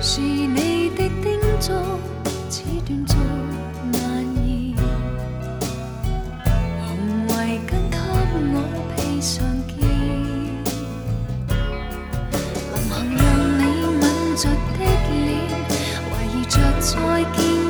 是你的叮嘱，此断续难言。红围巾给我披上肩，临行让你吻着的脸，怀疑着再见。